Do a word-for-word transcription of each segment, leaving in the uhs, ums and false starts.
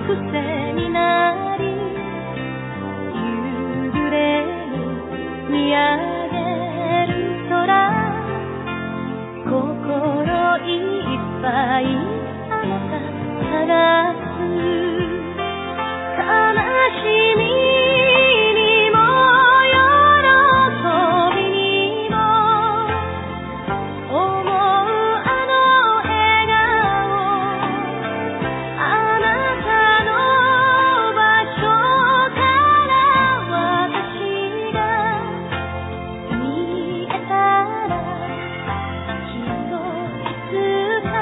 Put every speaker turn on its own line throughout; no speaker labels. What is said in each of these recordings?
癖になり夕暮れに見上げる空心いっぱいあなた探す悲しみにも喜びにも思うあの笑顔あなたの場所から私が見えたらきっといつか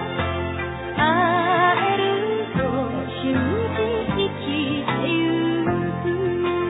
会えると信じ生きてゆく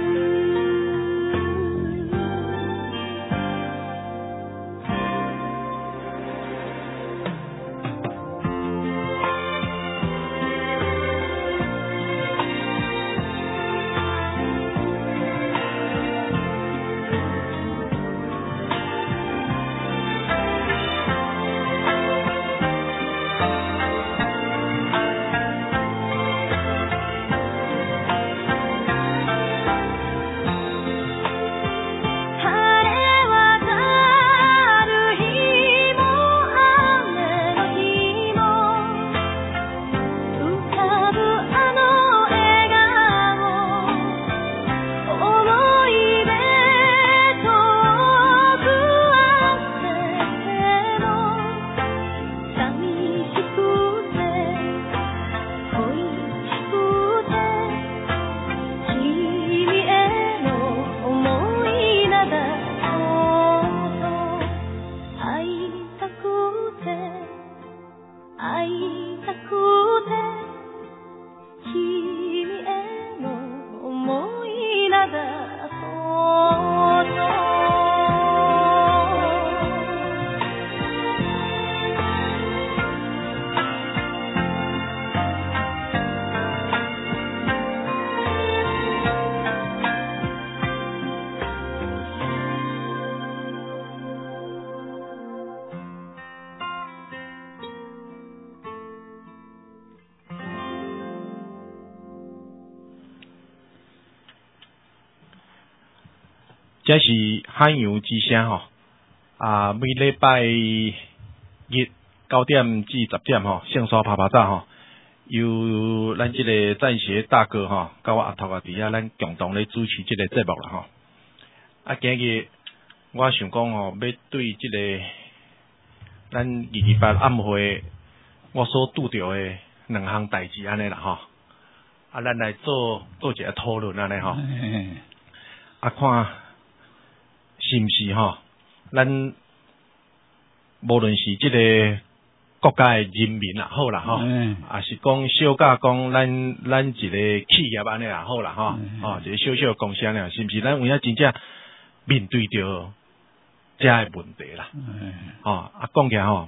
这是海洋之声吼，啊，每礼拜日九点至十点吼，线刷啪啪照吼，由咱这个战学大哥吼，甲我阿头阿弟啊，咱共同咧主持这个节目啦吼。啊，今日我想讲吼，要对这个咱二二八暗会我所拄着的两项代志安尼啦吼，啊，咱来做做一个讨论安尼吼，啊看。是毋是吼？咱无论是即个国家的人民也好啦吼，也是讲小甲讲咱咱一个企业安尼也好啦吼，哦，一个小小的公司安尼，是毋是咱有影真正面对着这个问题啦？吼、哦，啊，讲起来吼，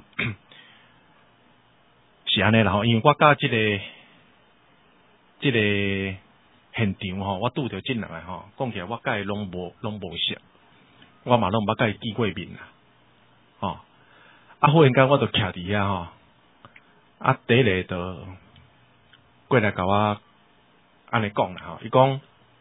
是安尼啦吼，因为我甲即、这个即、这个现场吼，我拄着即两个吼，讲起来我甲伊拢无拢无熟。我嘛拢毋捌甲伊见过面啦，吼、哦！啊，忽然间我就徛伫遐吼，啊，第一个就过来甲我安尼讲啦吼，伊讲，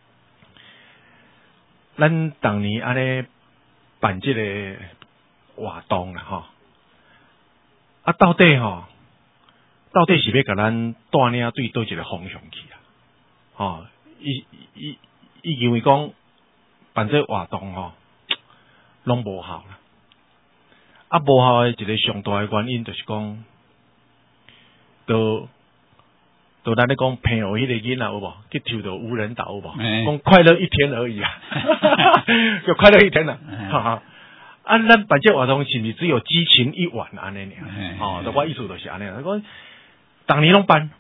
咱逐年安尼办即个活动啦吼，啊，到底吼，到底是要甲咱带领对倒一个方向去啊？吼，伊伊伊认为讲办这活动吼。拢无效啦，啊无效的一个上大的原因就是讲，都都咱咧讲骗互迄个囡仔有无？去抽到无人岛有无？讲快乐一天而已啊，就快乐一天啦，哈哈。啊，咱办这活动是毋是只有激情一晚安尼尔？哦，我意思就是安尼啦。讲逐年拢办，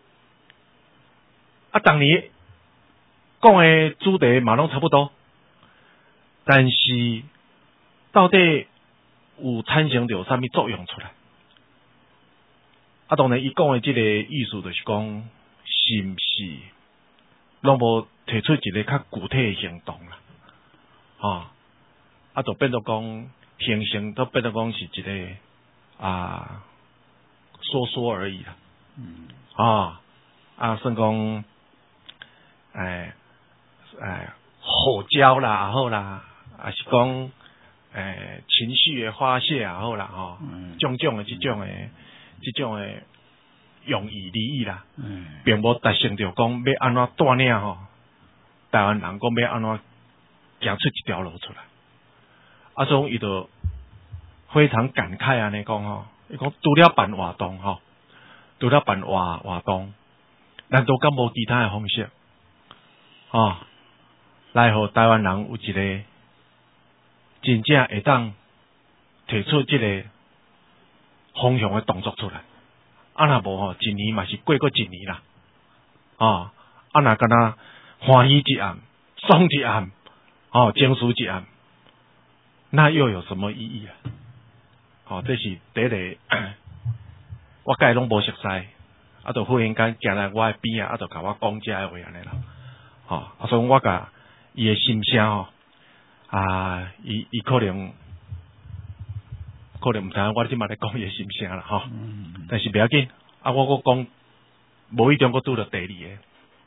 啊，逐年讲的主题嘛拢差不多，但是。到底有产生着啥物作用出来？啊，当然，伊讲的即个意思就是讲，是毋是拢无提出一个较具体的行动啦？吼、啊，啊，就变做讲形成，都变做讲是一个啊说说而已啦。嗯，啊， 啊，算讲，诶诶，吼叫啦，好啦，啊是讲，诶情绪的发泄也好啦，吼，
嗯，
种种的这种的，这种的用意利益啦，
嗯，
并无达成着讲要安怎带领吼，台湾人讲要安怎行出一条路出来，啊，所以伊就非常感慨安尼讲吼，伊讲除了办活动吼，除了办活活动，难道敢无其他的方式？哦，来互台湾人有一个真正会当提出即个方向的动作出来。啊，若无吼，一年嘛是过过一年啦。哦，啊，若敢若欢喜一暗，爽一暗，哦，情绪一暗，那又有什么意义啊？哦，这是第一个，我甲伊拢无熟悉，啊，就忽然间行来我的边啊，啊，就甲我讲遮个话安尼啦。吼、哦，啊，所以我甲伊的心声吼，啊，伊伊可能可能毋知影我即摆咧讲伊的心声啦，吼、哦，
嗯，
但是袂要紧，啊，我搁讲无意中搁拄着第二个，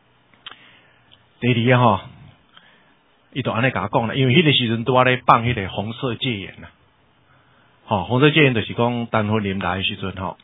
第二个吼，伊就安尼甲我讲啦，因为迄个时阵拄仔咧放迄个红色戒严啦，吼、哦，红色戒严就是讲陈云林来的时阵吼，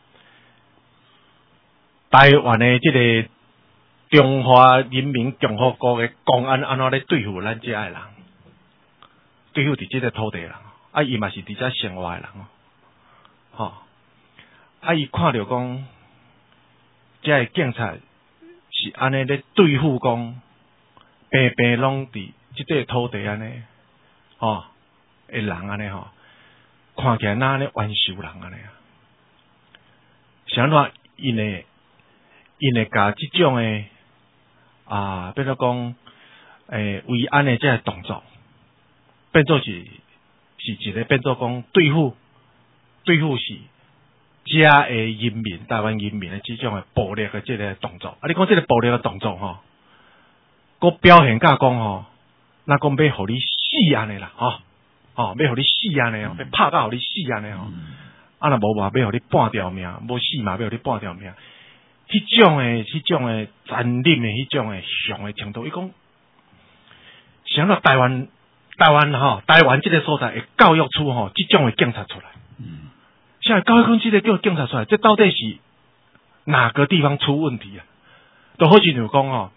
台湾的即个中华人民共和国的公安安怎咧对付咱遮个人，对付伫即个土地人，啊，伊嘛是伫遮生活的人，吼、哦，啊，伊看着讲，遮个警察是安尼咧对付讲，平平拢伫即块土地安尼，吼、哦，诶人安尼吼，看起来哪安尼冤仇人安尼啊，是安怎因会因会甲即种诶啊，变做讲诶维安诶即个动作，变做是是一个变做讲对付对付是遮诶人民台湾人民诶即种诶暴力诶即个动作，啊，你讲即个暴力诶动作吼，佫表现甲讲吼，那讲要互你死安尼啦，吼、哦，吼、哦，要互你死安尼哦，要拍甲互你死安尼哦，啊，若无话要互你半条命，无死嘛要互你半条命。迄种诶，迄种诶残忍诶，迄种诶上诶程度，伊讲，想到台湾，台湾吼，台湾即个所在会教育出吼，即种诶警察出来。嗯。现在教育出即个叫警察出来，这到底是哪个地方出问题啊？就好似就讲吼，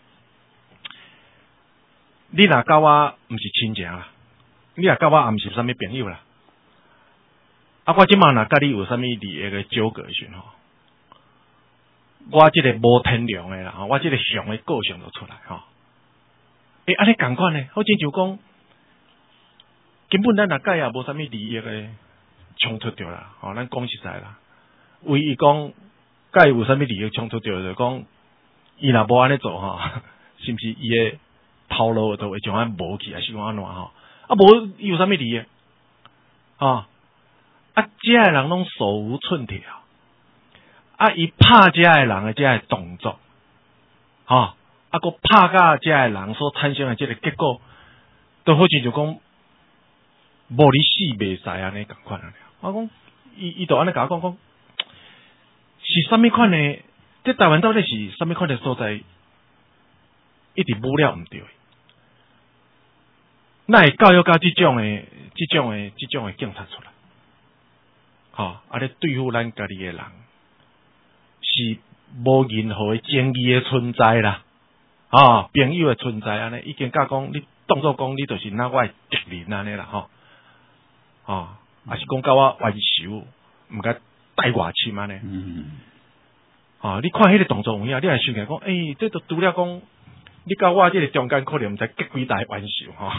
你若甲我毋是亲情啦，你若甲我也毋是啥物朋友啦，啊，我即满若甲你有啥物利益诶纠葛时阵吼。我即个无天良诶啦，我即个上诶个性就出来吼。诶，安尼共款诶，好亲像讲，根本咱若甲也无啥物利益诶冲突着啦，吼，咱讲实在啦，唯伊讲甲伊有啥物利益冲突着，就讲伊若无安尼做吼，是毋是伊诶头路就会将安无去，还是讲安怎吼？啊，无伊有啥物利益？吼，啊，遮诶人拢手无寸铁啊。啊！伊拍遮个人诶，遮个动作，吼、哦，啊，佮拍甲遮个人所产生诶即个结果，都好似就讲无你死袂使安尼共款啊！我讲，伊伊就安尼甲我讲讲，是啥物款诶？即台湾到底是啥物款诶所在？一直舞了毋对，那会教育甲即种诶、即种诶、即种诶警察出来，吼、哦，啊咧对付咱家己诶人。是无任何的正义的存在啦，啊、哦，朋友的存在安尼，已经甲讲你当作讲你就是那我的敌人安尼啦，吼、哦，啊、哦，是讲甲我冤仇，毋该带外深安尼，嗯，啊、哦，你看迄个动作有影，你也想起来讲，诶、欸，这都除了讲，你甲我这个中间可能毋知结几大冤仇吼，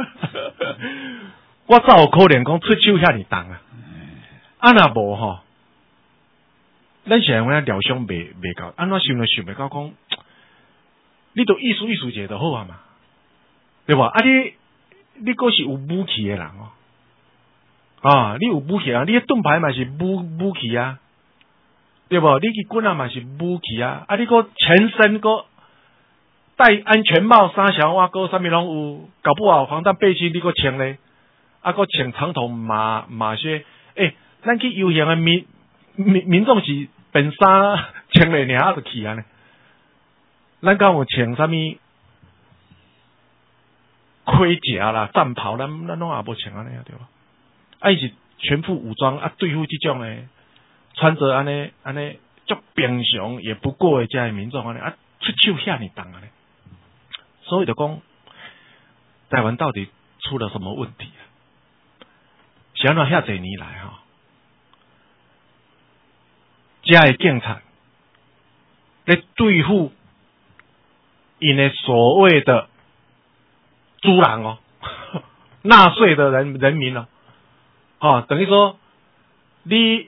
我才有可能讲出手遐尔重啊，啊若无吼。咱现在我遐疗伤袂袂到，安怎想就想袂到讲，你都意思意思者就好啊嘛，对吧？啊你你阁是有武器的人哦，啊你有武器啊，你盾牌嘛是武武器啊，对不？你去棍啊嘛是武器啊，啊你阁全身阁戴安全帽、衫小袜，阁啥物拢有，搞不好防弹背心你阁穿咧，啊阁穿长筒马马靴，诶、欸，咱去游行的民民民众是。本衫穿咧尔，啊就去安尼， 咱敢有穿啥物盔甲啦、战袍，咱咱拢也无穿安尼啊，对吧？啊，伊是全副武装啊，对付即种诶，穿着安尼安尼足平常也不过诶，遮诶民众安尼啊，出手遐尼重安尼，所以就讲台湾到底出了什么问题啊？是安怎遐侪年来哈，遮诶警察咧对付因诶所谓的猪人哦，纳税的人人民哦，哦，等于说你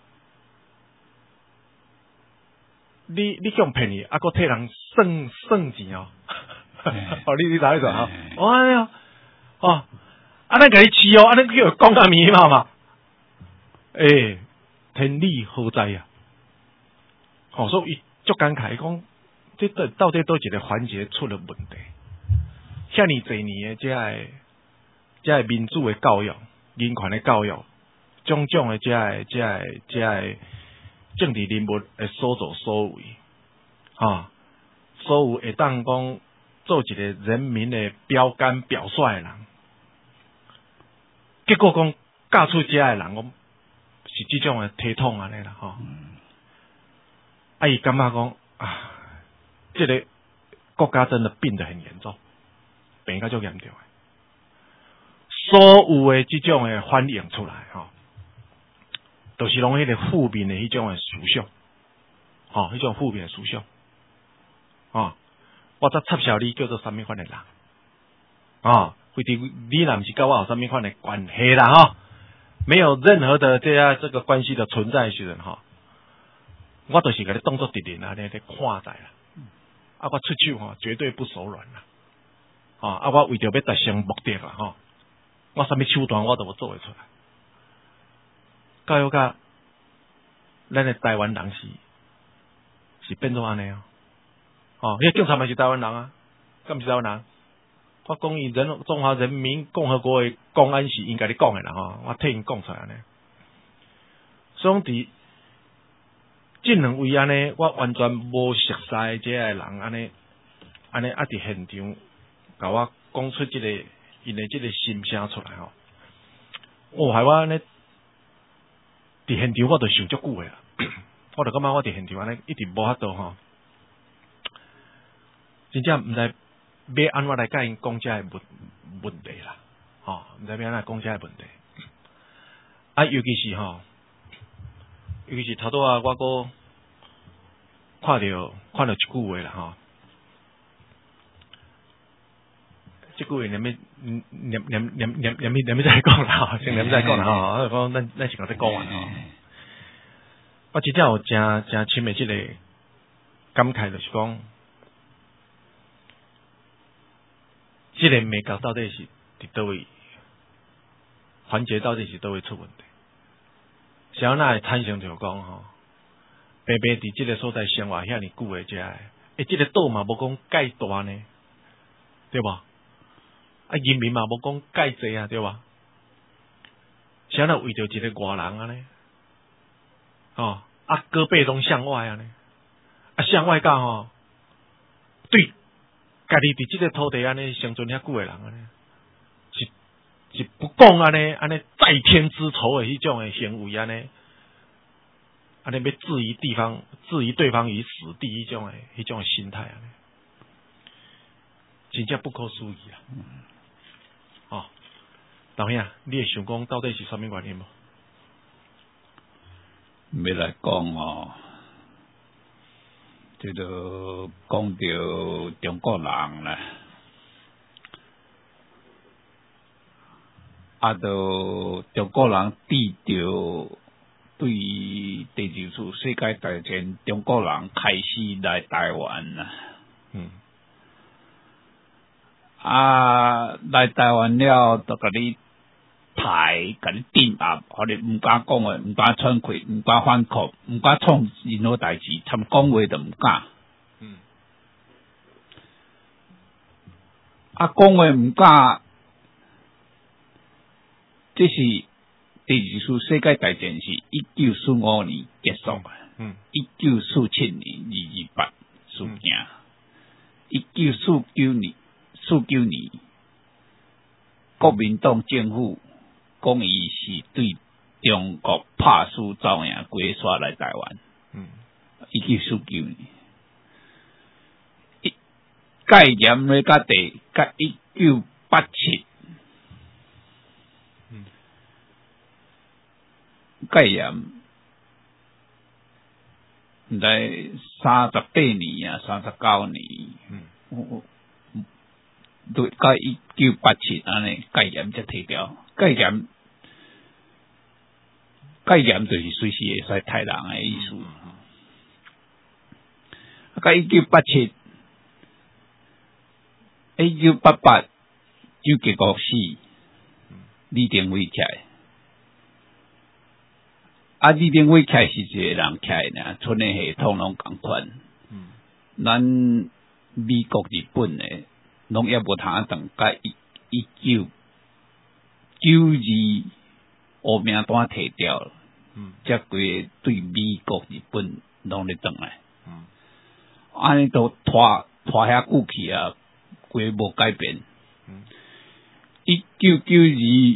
你你用骗你，啊，搁替人算算钱哦，哦，你你哪一种啊？哦，哎呀，哦，啊，咱甲你饲哦，啊，咱叫讲阿咪嘛嘛，诶，天理何在呀？哦，所以足感慨讲，这到到底倒一个环节出了问题？遐尼侪年诶，遮个遮个民主诶教育、人权诶教育，种种诶遮个遮个遮个政治人物诶所作所为，哈，所有会当讲做一个人民诶标杆表率诶人，结果讲教出遮个人讲是即种诶体统安尼啦，吼。啊，伊感觉讲啊，这个国家真的病得很严重。病到足严重诶，所有诶即种诶反映出来吼，都、就是拢迄个负面诶迄种诶思想，吼，迄种负面诶思想，哦，我则插销你叫做啥物款诶人，哦，非得你若毋是甲我有啥物款诶关系啦，吼，没有任何的这样这个关系的存在时阵，吼，我就是甲你当作敌人安尼咧看待啦，啊，我出手吼绝对不手软啦。啊！啊！我为着要达成目的啦，吼！我啥物手段我都无做会出来。教育甲咱诶台湾人是是变做安尼啊！哦，迄警察嘛是台湾人啊，敢毋是台湾人？我讲伊人中华人民共和国诶公安是应该你讲诶啦，吼！我替因讲出来安尼。所以伫即两位安尼，我完全无熟悉即个人安尼安尼啊！伫现场。甲我讲出即、这个因诶即个心声出来吼，我、哦、害我安尼伫现场我都想足久诶啦，我就感觉我伫现场安尼一直无法度吼，真正毋知要安怎来甲因讲遮个问问题啦，吼、哦，毋知要安怎讲遮个问题，啊，尤其是吼，尤其是头拄啊，我个看着看着一句话啦吼。即句话念咩念念念念念念念咩再讲啦，先念再讲啦吼，讲咱咱先甲你讲完吼。我真正有真真深诶即个感慨，就是讲，即个美国到底是伫倒位环节到底是倒位出问题？谁那会产生就讲吼，白白伫即个所在生活遐尼久诶，遮个，诶，即个岛嘛无讲介大呢，对吧？啊，人民嘛无讲介济啊，对吧？谁那为着一个外人安尼，哦，啊，胳膊拢向外安尼，啊，向外甲吼，对，家己伫即个土地安尼生存遐久诶人安尼，是是不讲安尼安尼在天之仇诶迄种诶行为安尼，安尼要置疑地方置疑对方于死地迄种诶迄种诶心态安尼，真正不可思议啊！哦，老兄，你会想讲到底是啥物原因无？
要来讲哦，这就讲到中国人啦，啊，到中国人遇到对第二次世界大战，中国人开始来台湾啦，嗯。啊，来台湾了，就甲你排，甲你镇压，互你毋敢讲诶，毋敢喘气，毋敢反抗，毋敢创任何代志，参讲话就毋敢。嗯。啊，讲话毋敢，这是第二次世界大战是一九四五年结束诶。嗯。一九四七年二二八事件。 一九四九年，四九年，国民党政府讲伊是对中国拍输照样规刷来台湾。
嗯，
一九四九年，一戒严咧，甲第甲一九八七，
嗯，
戒严，毋知三十八年啊，三十九年，嗯，对，甲一九八七安尼戒严才摕掉，戒严。戒严就是随时会使杀人的意思。啊，甲一九八七、一九八八，蒋介国死，李登辉起来。啊，李登辉起来是一个人起来呢，村的系统拢共款。嗯，咱美国、日本的拢也无通等，甲一一九九二。乌名单摕掉了，嗯，则规对美国、日本拢咧转来，嗯，安尼都拖拖遐久去啊，规无改变。嗯，一九九二，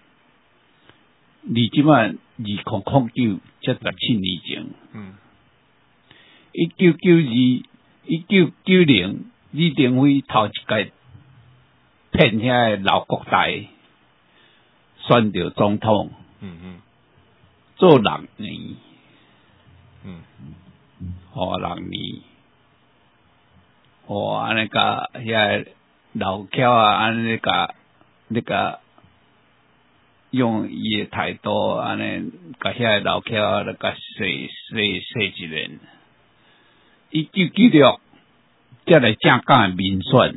离即摆二零零九，才十七年前。嗯，一九九二、一九九零，李登辉头一届骗遐老国大。选着总统，嗯嗯，做六年，嗯，哦六年，哦安尼甲遐老巧啊，安尼甲那个用伊诶态度，安尼甲遐老巧啊，甲说说说一轮。一九九六，才来正港诶民选，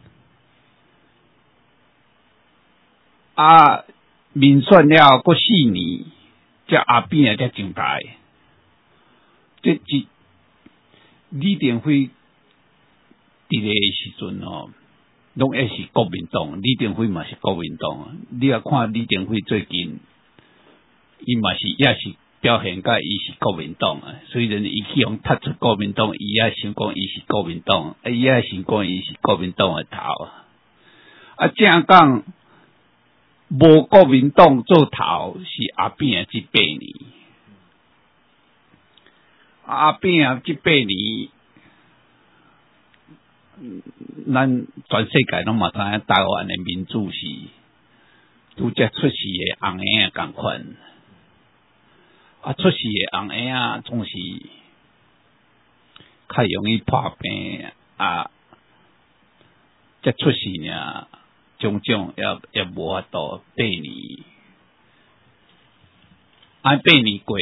啊。民选了过四年，才阿扁啊才上台。这一李登辉伫个时阵哦，拢也是国民党，李登辉嘛是国民党。你也看李登辉最近，伊嘛是也是表现甲伊是国民党啊。虽然伊去用踢出国民党，伊也想讲伊是国民党，伊也想讲伊是国民党诶头啊。啊，正讲。无国民党做头是阿扁即八年，阿扁即八年，咱全世界拢嘛知影台湾的民主是拄则出世的红婴仔共款，啊出世的红婴仔总是较容易破病啊，则出世呢。种种也也无法度八年，按八年过，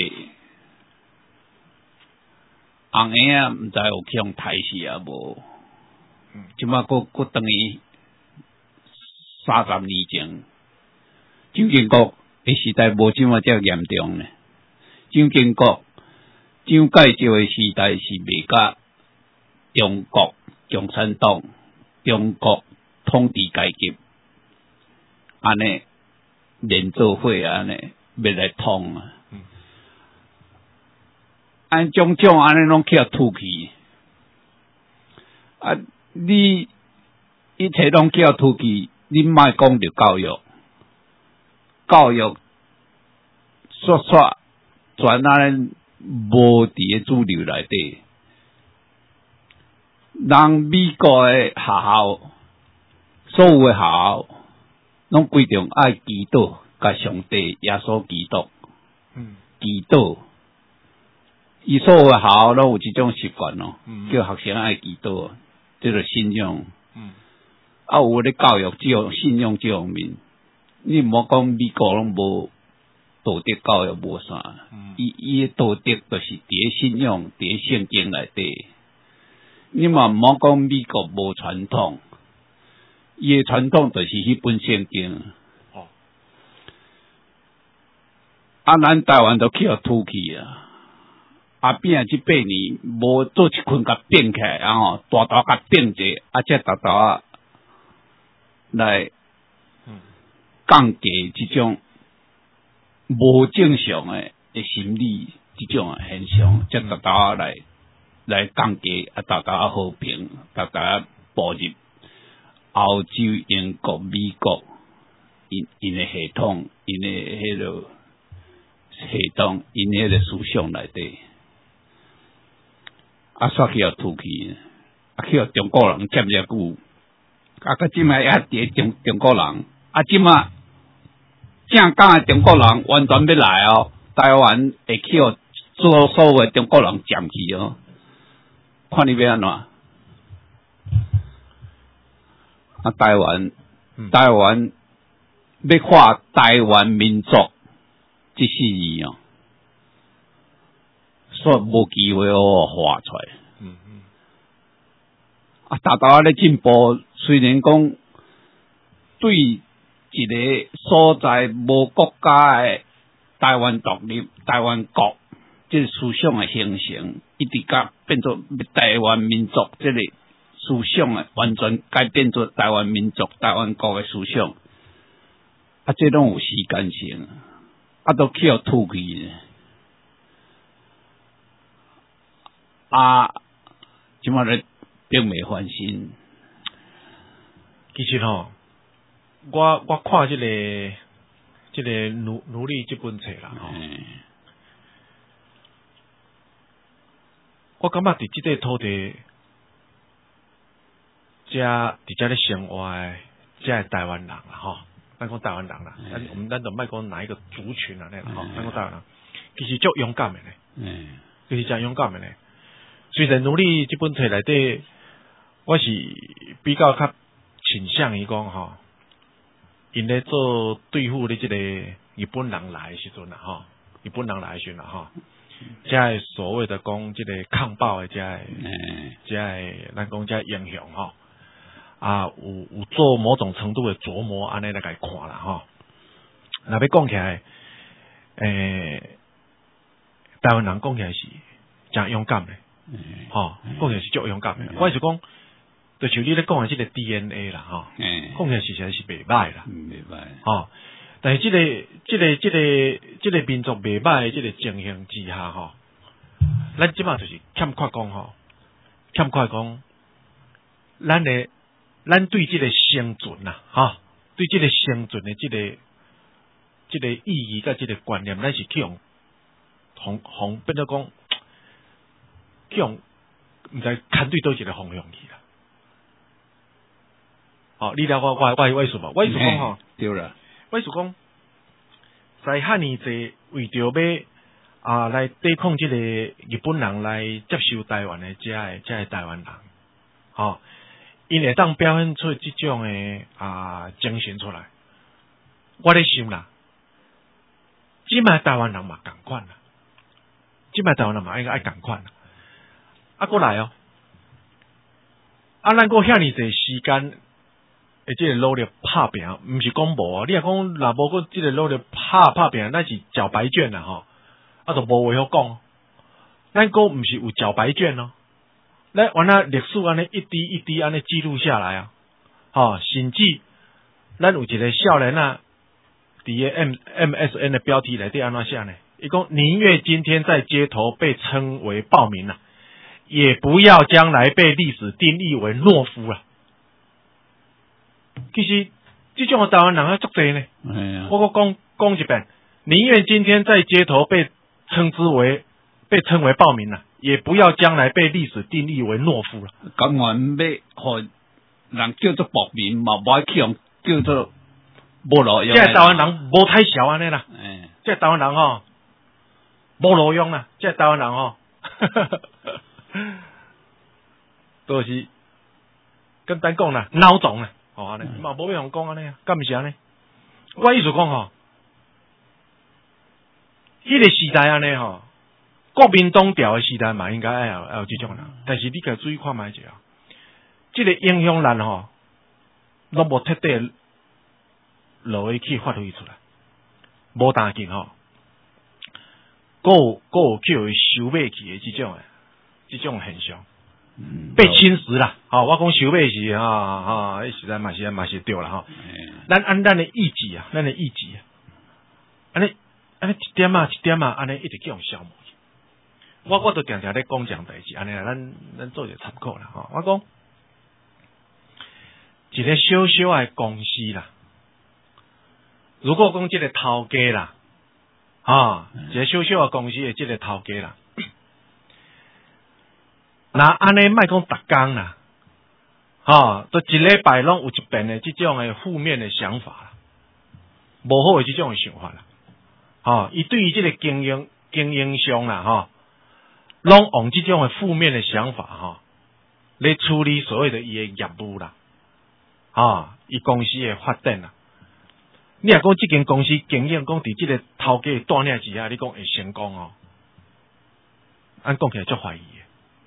红婴仔毋知有去用刣死啊无？即摆佫佫等于三十年前，蒋经国诶时代无即摆遮严重呢。蒋经国、蒋介石诶时代是袂甲中国共产党、中国统治阶级。安尼连做伙安尼要来通啊！按种种安尼拢去互吐去啊！你一切拢去互吐去，你莫讲着教育，教育煞煞全安尼无伫诶主流内底，人美国诶学校，所有诶学校。拢规定爱祈祷，甲上帝耶稣基督，嗯，祈祷。伊所有诶学校拢有即种习惯咯，嗯、叫学生爱祈祷，即个信仰。嗯，啊，有咧教育即种信仰即方面，你毋好讲美国拢无道德教育无啥，伊伊诶道德就是伫咧信仰，伫咧圣经内底。你嘛毋好讲美国无传统。伊诶传统就是迄本圣经，哦，啊，咱台湾都去互吐去啊！阿扁即八年无做一困甲变起来，然后大大甲变者，啊，才大大来降低即种无正常诶诶心理即种诶现象，才大大来来降低啊，大大和平，大大步入欧洲、英国、美国，因因诶系统，因诶迄个系统，因迄个思想内底，啊，煞去互突去，啊，去互中国人占遮久，啊，佮即卖还伫中中国人，啊，即卖正港诶中国人完全要来哦，台湾会去互做所有诶中国人占去哦，看你要安怎？啊，台湾，
嗯、
台湾要画台湾民族这四字哦，煞无机会好画出来。
嗯嗯。
啊，大大咧进步，虽然讲对一个所在无国家诶台湾独立、台湾国即个思想诶形成，一直甲变做台湾民族即个思想诶，完全改变做台湾民族、台湾国诶思想。啊，这拢有时间性，啊，都去互突去啊，即马咧并未翻身。
其实吼，我我看即、這个即、這个奴奴隶即本册啦吼，
嗯、
我感觉伫即块土地，遮伫遮咧生活诶，遮诶台湾人啦吼，咱讲台湾人啦，咱、嗯、我们咱就莫讲哪一个族群啊咧吼，咱讲台湾人，其实足勇敢诶咧，
嗯，
其实真勇敢诶咧。虽然奴隶即本册内底，我是比较较倾向于讲吼，因咧做对付咧即个日本人来诶时阵啦吼，日本人来诶时阵啦吼，遮诶所谓的讲即个抗暴诶遮诶，遮诶咱讲遮英雄吼，啊有有做某种程度诶琢磨，安尼来甲伊看啦吼。若要讲起来，诶，台湾人讲起来是真勇敢诶。吼，讲起来是足勇敢诶。我是讲，就像你咧讲诶，即个 D N A 啦，吼，讲起来是实在是袂歹啦，
袂歹。
吼，但是即个、即个、即个、即个民族袂歹诶，即个情形之下，吼，咱即马就是欠缺讲吼，欠缺讲，咱诶，咱对即个生存呐，吼，对即个生存诶，即个、即个意义甲即个观念，咱是去用，红红变做讲。去用毋知看对倒一个方向去啦。哦，你了我我我我意思无？我意思讲吼，
对啦。
我意思讲，在遐尼济为着要啊来抵抗即个日本人来接受台湾的遮个遮个台湾人，吼、哦，因会当表现出即种的啊精神出来。我咧想啦，即卖台湾人嘛共款啦，即卖台湾人嘛应该爱共款啦。啊，过来哦！啊，咱过遐尼济时间，诶，即个努力拍拼，毋是讲无啊。你若讲若无过即个努力拍拍拼，咱是缴白卷啦吼，啊，就无话好讲。咱个毋是有缴白卷咯，咱原来历史安尼一滴一滴安尼记录下来啊，吼，甚至咱有一个少年啊，伫个 M M S N 的标题内底安怎写呢？伊讲宁愿今天在街头被称为暴民啊。也不要将来被历史定义为懦夫啊！其实这种的台湾人啊，足多呢。
哎、
我讲讲一遍，宁愿今天在街头被称之为被称为暴民啊，也不要将来被历史定义为懦夫了、啊。
甘愿要互人叫做暴民嘛，无爱去用叫做无路用。
这台湾人无太小安尼啦。
哎，
这台湾人吼无路用啦，这台湾人吼。都是跟咱讲啦，孬种啦，吼安尼，嘛无要用讲安尼啊，敢毋是安尼？我意思讲吼，迄个时代安尼吼，国民党调的时代嘛，应该爱有爱有即种人，但是你家注意看觅者啊，即个影响力吼，拢无彻底落去去发挥出来，无当紧吼，个有个有叫伊收买去的即种诶。这种现象被侵蚀啦，好、哦，我讲收买是哈哈，迄实在嘛是嘛是对啦吼。咱按咱的意志啊，咱的意志啊，安尼安尼一点啊一点啊，安尼一直去用消磨去。我我都常常咧讲这样代志，安尼啦，咱咱做一个参考啦吼。我讲一个小小的公司啦。如果讲这个头家啦，啊，一个小小的公司的这个头家啦，那安尼莫讲逐工啦，啊，都一礼拜拢有一遍的这种的负面的想法啦，无好的这种的想法啦，啊，伊对于这个经营经营上啦，哈，拢用这种的负面的想法哈，来处理所谓的伊的业务啦，啊，伊公司的发展啦。你若讲这间公司经营讲伫这个头家带领之下，你讲会成功哦？按讲起来足怀疑的，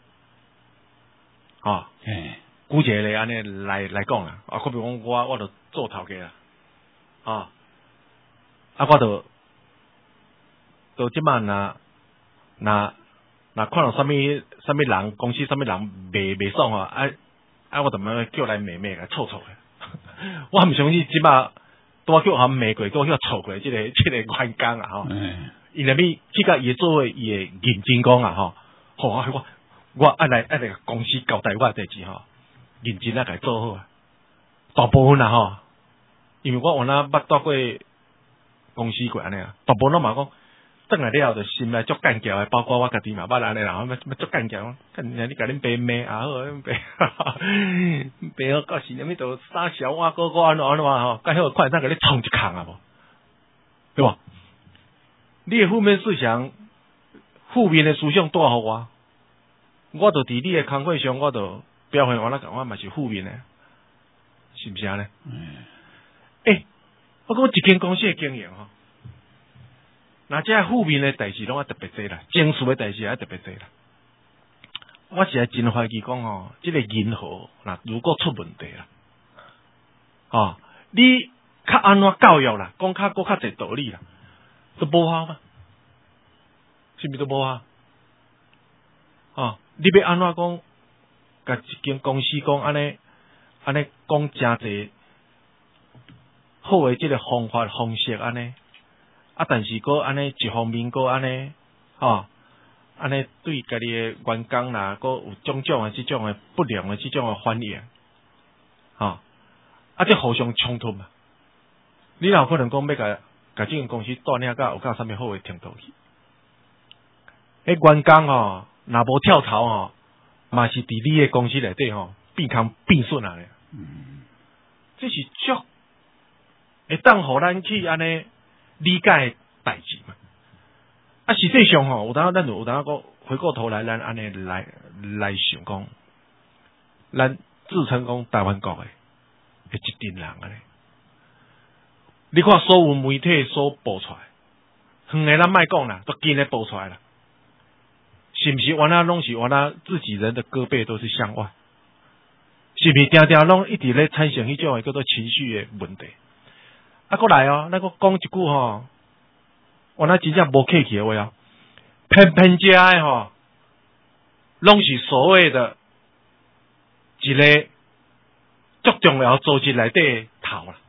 哦，估计咧安尼来来讲啦，啊，可比讲我我著做头家啦，啊，啊，我著著即摆若若若看到啥物啥物人公司啥物人袂袂爽哦，啊啊，我著要叫来骂骂个臭臭的，我毋相信即摆。我叫他骂过，我叫臭过，即、這個即、這個员工啊，吼，因为咪即个伊做诶，伊会認真講啊，吼，好啊，我我愛來愛來公司交代我诶代志吼，認真啊，甲做好啊，大部分啊，吼，因為我原來捌帶過公司過安尼啊，大部分攏嘛講，轉來了後就心內足幹譙诶，包括我家己嘛捌安尼啦，乜乜足幹譙，看你甲恁爸罵啊好，恁爸，爸好到時啥物都傻小我哥哥安怎安怎吼，介好快點甲你衝一空啊無，對吧？你嘅負面思想、負面嘅思想帶互我，我就佇你嘅工會上，我就表現完了講，我嘛是負面嘅，是毋是安尼？誒、欸，我講一間公司嘅經營吼。那這負面的代志攏啊特別多啦，正數的代志也特別多啦。我是真懷疑講吼，這個銀河嗱，如果出問題啦，哦，你較安怎教育啦，講較閣較濟道理啦，都無效嘛，是毋是都無效？哦，你要安怎講？甲一間公司講安尼，安尼講真濟好嘅這個方法方式安尼。啊，但是個安尼一方面個安尼，吼，安尼對家己嘅員工啦，個有種種嘅即種嘅不良嘅即種嘅反應，吼，啊，即互相衝突嘛。你有可能講要甲甲即間公司帶領到有到啥物好嘅程度去？迄員工吼，若無跳槽吼，嘛是佇你嘅公司內底吼變空變順啊咧。嗯，這是足會當互咱去安尼。理解代志嘛？啊，實際上吼，有當咱就有當個回過頭來，咱安尼來來想講，咱自稱講台灣國誒，一群人安尼。你看所有媒體所報出來，遠誒咱莫講啦，都近誒報出來啦，是毋是？原來攏是原來自己人的胳膊都是向外，是毋是？定定攏一直咧產生迄種誒叫做情緒誒問題。啊，過來哦，那個講一句吼，我那真正無客氣的話哦，偏偏遮的吼，攏是所謂的一個足重要組織內底頭啦。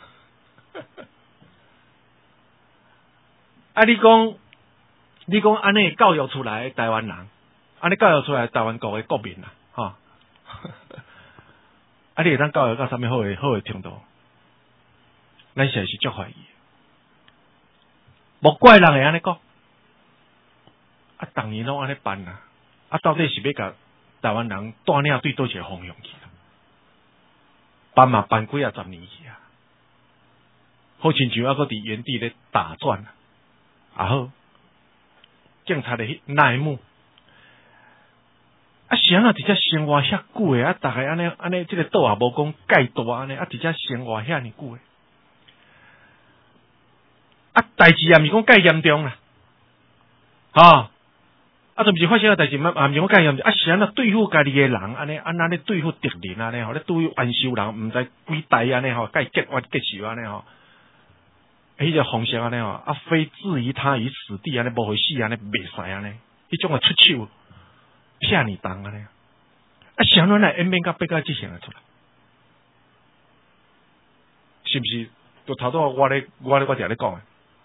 啊，你講你講安尼教育出來的台灣人，安尼教育出來的台灣國的國民啦，吼，啊，你會當教育到啥物好嘅好嘅程度？咱實在是足懷疑，無怪人會安尼講，啊，當然攏安尼辦啦，啊，到底是要甲台灣人帶領對倒一個方向去啦？辦嘛辦幾啊十年去啊，好親像還閣佇原地咧打轉啊，啊好，警察咧內幕，啊，是安怎佇遮生活遐久誒？啊，逐個安尼安尼，即個島也無講介大安尼，啊，佇遮生活遐尼久誒？啊，代志也毋是講介嚴重啦，吼，啊，就毋是發生個代志，嘛，也毋是講介嚴重，啊，是安怎對付家己嘅人，安尼安怎咧對付敵人安尼吼，咧對付冤仇人，毋知幾代安尼吼，甲伊結冤結仇安尼吼，迄個方式安尼吼，啊，非置於他於死地安尼，無回事安尼，袂使安尼，迄種嘅出手，遐爾重安尼，啊，是安怎來演變甲變甲即項個出來，是毋是？就頭拄我咧我咧我定咧講誒。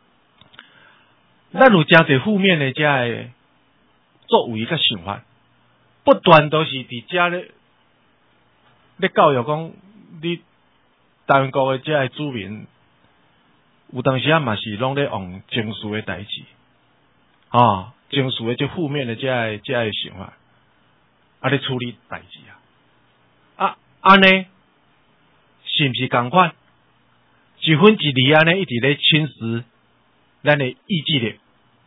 咱有真儕負面的遮個作為甲想法，不斷都是佇遮咧咧教育講你台湾国的这些子民，有当时啊嘛是拢咧往情绪的代志，啊，情绪的这负面的这些这些想法，啊咧处理代志啊，啊安尼是毋是共款？一分一厘安尼一直咧侵蚀咱的意志力，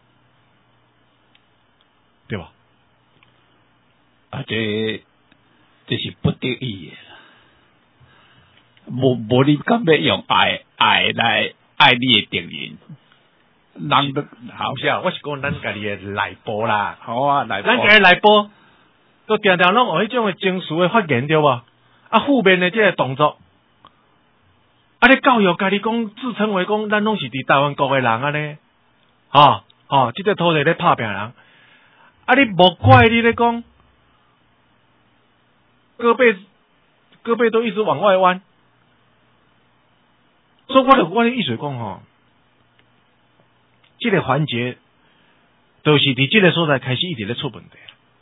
对吧？
啊，这这是不得已的啦。无无你敢要用爱爱来爱你的敌人，人都好
是啊，我是讲咱家己的内部啦，
好啊，来，
咱家己内部都常常拢有迄种的情绪的发言对无？啊，负面的这个动作，啊，你教育家己讲自称为讲，咱拢是伫台湾国的人安尼，吼吼，即个土地咧拍拼人，啊，你无怪你咧讲。胳膊胳膊都一直往外弯，所以我的我的意思讲吼，这个环节都、就是伫这个所在开始一直咧出问题。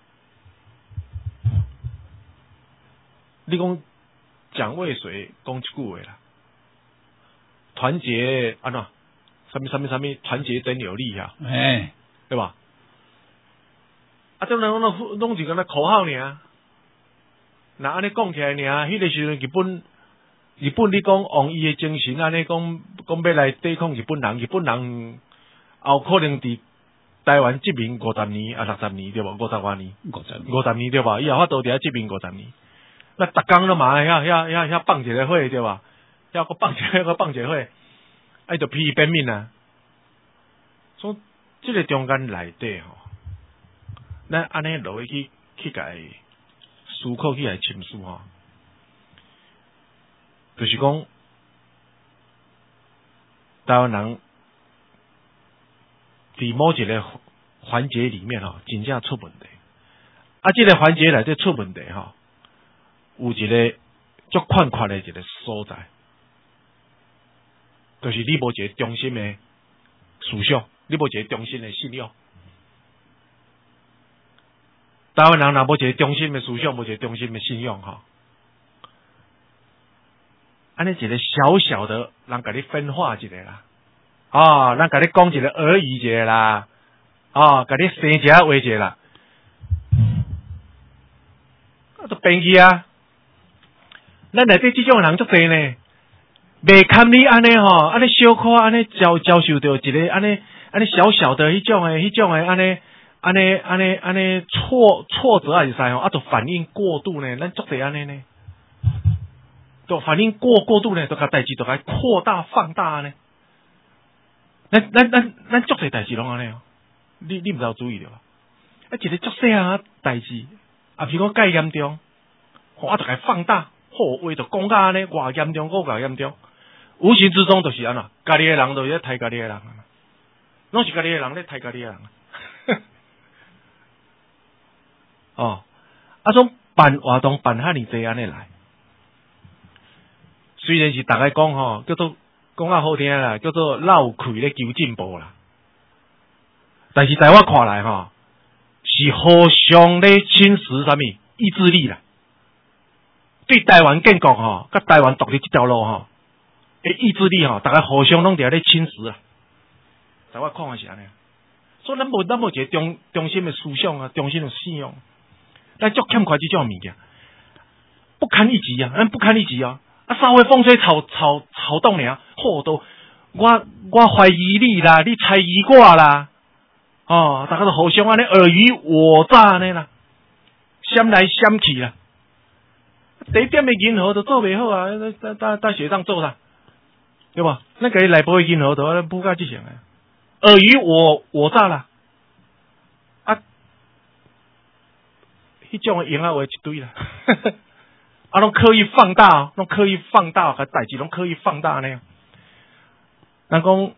你讲蒋渭水讲一句话啦，团结安怎？什么什么什么？团结真有力啊！
哎，
对吧？啊，这人拢拢是个那口号尔。那安尼讲起来尔，迄个时阵日本日本你讲王伊的精神，安尼讲讲要来对抗日本人，日本人后可能伫台湾殖民五十年啊六十年对无？五十外年，
五十
五十年对吧？以后法度伫遐殖民五十年，那逐工都嘛遐遐遐遐放一个火对吧？遐个放一个个放一个火，啊就批变面啊！所以即个中间内底吼，咱安尼落去去甲伊。思考起来情绪哈，就是讲台湾人伫某一个环节里面哈，真正出问题。啊，这个环节内底出问题哈，有一个足宽阔的一个所在，就是你无一个中心的思想，你无一个中心的信仰。台湾人若无一个中心的思想，无一个中心的信仰哈，安尼一个小小的，人甲你分化一个啦，啊，人甲你讲一个而已一个啦，啊，甲你生一下话一个啦，啊，都变去啊！咱内底即种人足侪呢，袂堪你安尼吼，安尼小可安尼遭遭受到一个安尼安尼小小的迄种诶，迄种诶安尼。安尼安尼安尼挫挫折还是啥吼，啊，都反应过度呢，咱足侪安尼呢，都反应过过度呢，都甲代志都甲扩大放大呢。咱咱咱咱足侪代志拢安尼哦，你你毋知有注意着？啊，一个足细啊代志，啊，譬如讲介严重，吼，啊，就甲放大，吼，话就讲甲安尼，偌严重，够偌严重，无形之中就是安怎，家己诶人就是咧杀家己诶人，拢是家己诶人咧杀家己诶人。哦，啊，种办活动办遐尼济安尼来，虽然是大家讲吼，叫做讲啊好听啦，叫做绕开咧求进步啦，但是在我看来吼，是互相咧侵蚀啥物意志力啦，对台湾建国吼，甲台湾独立这条路吼，诶意志力吼，大家互相拢伫咧侵蚀啊，在我看法是安尼，所以咱无咱无一个中中心的思想啊，中心的信仰。咱足欠缺即种物件，不堪一击啊！咱不堪一击啊！啊，稍微风吹草草草动尔，好都我我怀疑你啦，你猜疑我啦，哦，大家都互相安尼尔虞我诈呢啦，闪来闪去啦。第一点的银河都做袂好啊，大大大学当做啦，对吧？咱家己内部的银河都要补甲即项啊，尔虞我我诈啦。迄种诶言啊话一堆啦，啊，拢刻意放大，拢刻意放大，甲代志拢刻意放大呢。人讲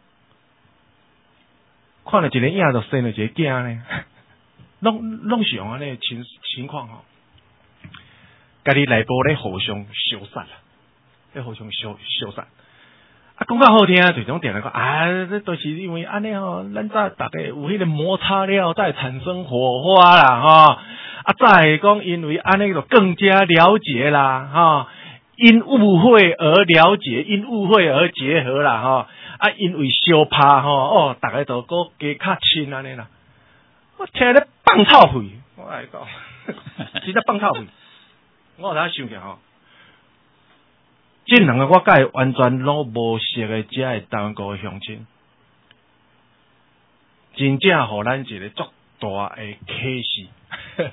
看了一个影，就生了一个囝呢，拢拢是用安尼情情况吼，家己内部咧互相消散啦，咧互相消消散。啊，讲较好听，就种点来讲，啊，这都是因为安尼吼，咱早大家有迄个摩擦了，再产生火花啦，吼。啊，再讲因为安尼就更加了解啦，哈， 因误会而了解，因误会而结合啦吼、哦。啊，因为相拍吼，哦，大家都搁加较亲安尼啦。我听咧放臭屁，我来讲，真正放臭屁。我有当想起吼，这两个我甲伊完全拢无熟的，遮会台湾国乡亲，真正互咱一个足大的启示。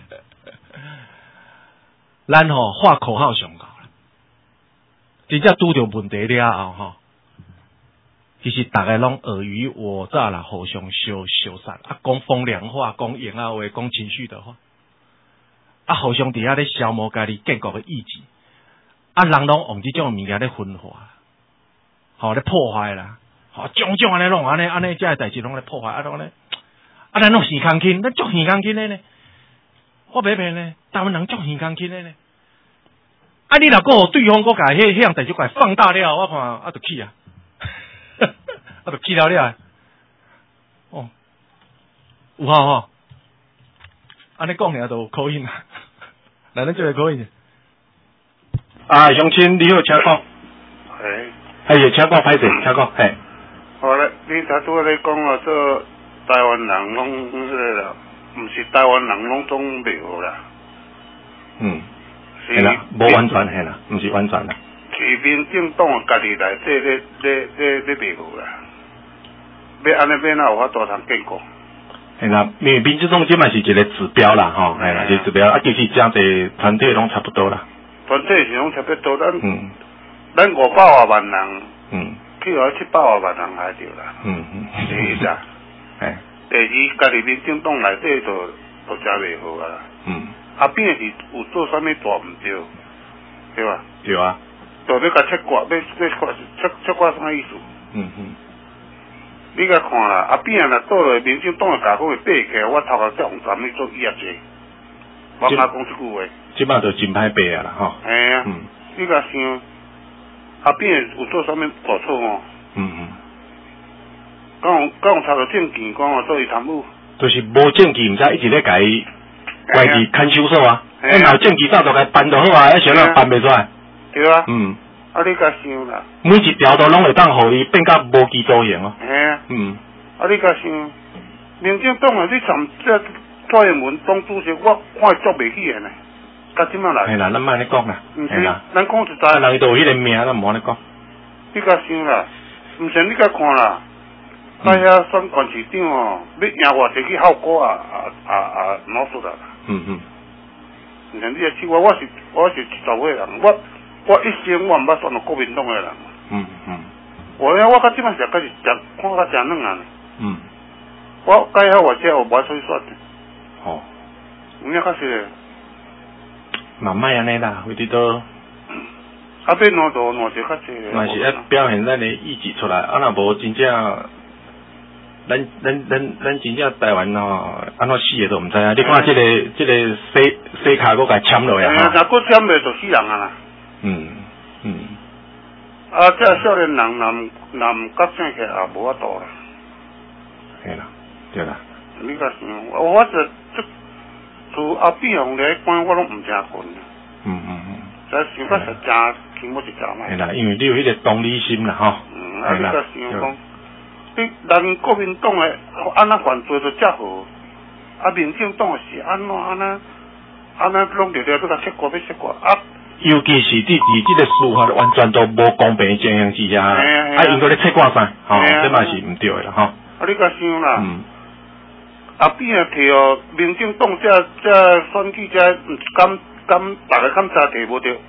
咱吼画口号上高啦，真正拄着问题了后吼。其实大家拢尔虞我诈啦，互相相相杀，啊，讲风凉话，讲言啊话，讲情绪的话，啊，互相伫遐咧消磨家己建国的意志，啊，人拢用即种物件咧分化，吼咧破坏啦，吼种种安尼弄安尼安尼，遮个代志拢咧破坏，啊，拢咧，啊，咱拢耳空轻，咱足耳空轻的呢，我袂骗呢，台湾人足耳空轻的呢，啊，你若个对方个甲迄迄样代志个放大了，我看啊，就去啊。啊，就去了了，哦，有效吼，安尼讲尔都可以啦，来咱这个可以。啊，乡亲你好，请讲。
诶，
哎呀，请讲，歹势，请讲，嘿。
好咧，你头拄咧讲啊，这台湾人拢迄个啦，毋是台湾人拢总袂好啦。
嗯，是啦，无完全系啦，毋是完全啦。
是民进党家己内底咧咧咧咧袂好啦。要安尼要哪有法度通建国？
系啦，因为民进党即嘛是一个指标啦，吼，系啦，是指标，啊，其实真侪团体拢差不多啦。
团体是拢差不多，咱
嗯，
咱五百外万人，
嗯，
去互七百外万人来着啦。
嗯嗯，
第一啦，
嘿，
第二，家己民进党内底就就真袂好啊。
嗯，
啊边是有做啥物大毋对，对吧？
对啊。
就要甲切割，要要切切切割啥意思？
嗯嗯。
你甲看啦，啊边若倒落民进党的甲讲会爬起来，我头壳才用站去做业绩。我敢讲即句话。
即摆就真歹爬啊啦，吼。
嘿啊。
嗯。
你甲想，啊边有做啥物大错哦？
嗯嗯。
讲讲查到证件，讲哦做伊贪污。
就是无证据，毋知一直咧甲伊关伫看守所啊。啊，若有证据早就甲办就好啊，迄时阵办袂出来。
对啊。
嗯。
啊，你甲想啦。
每一条都拢会当互伊变甲无期徒刑哦。
嘿啊。
嗯。
啊，你甲想，民进党啊，你参这蔡英文党主席，我看伊做袂起个呢。甲即摆来。
系啦，咱莫安尼讲啦。
毋是，咱讲实在。
啊，人伊都有迄个命，咱毋安尼讲。
你甲想啦，毋是你甲看啦，在遐选县市长哦，要赢偌济去效果啊啊啊啊攞出来啦。
嗯嗯。
毋是你来试我，我是我是十岁人，我我一生我毋捌选到国民党的人。
嗯嗯。
我呀，我到即摆食，开始食看甲真软啊。
嗯。
我介遐偌济，我无出去选。
哦。
有影较实。
嘛莫安尼啦，为伫倒。
啊，要两度两者较济。
嘛是要表现咱的意志出来，啊，若无真正，咱咱咱咱真正台湾吼，安怎死的都毋知啊！你看即、这个即、这个洗洗卡佫甲签落呀！
啊，若佫签袂就死人啊啦。
嗯嗯。
啊，这少年人若毋若毋觉醒起来，也无法度啦。
系啦，对啦。
你甲想，我我这这自阿扁红来关，我拢毋正困。
嗯嗯嗯。
在想较实正，听我一条嘛。
系啦，因为你有迄个同理心啦，吼。
嗯，啊，你甲想讲，你咱国民党诶安那犯罪就遮好，啊，民进党是安怎安那安那拢着了要甲切割要切割啊。
尤其是伫伫即个司法完全都无公平情形之下，啊，因个咧切割啥，吼，这嘛是毋对诶啦，吼。
啊，你甲想啦。
嗯。
啊，边啊摕哦，民进党遮遮选举遮敢敢大家敢查摕无着？